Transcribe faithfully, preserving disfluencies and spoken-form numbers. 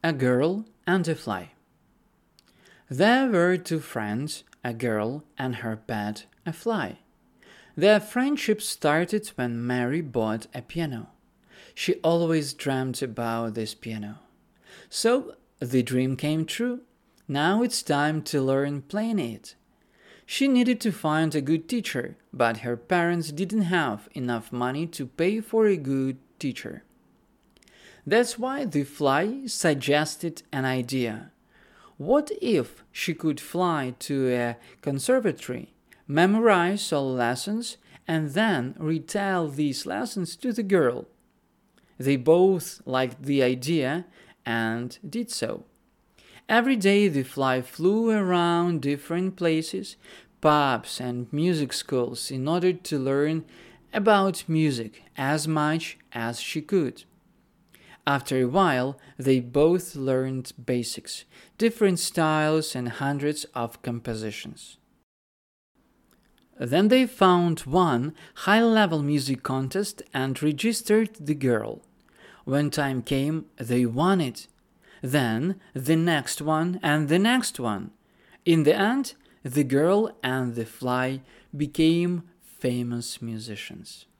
A Girl and a Fly. There were two friends, a girl and her pet, a fly. Their friendship started when Mary bought a piano. She always dreamt about this piano. So the dream came true. Now it's time to learn playing it. She needed to find a good teacher, but her parents didn't have enough money to pay for a good teacher. That's why the fly suggested an idea. What if she could fly to a conservatory, memorize all lessons, and then retell these lessons to the girl? They both liked the idea and did so. Every day the fly flew around different places, pubs and music schools in order to learn about music as much as she could. After a while, they both learned basics, different styles, and hundreds of compositions. Then they found one high-level music contest and registered the girl. When time came, they won it. Then the next one and the next one. In the end, the girl and the fly became famous musicians.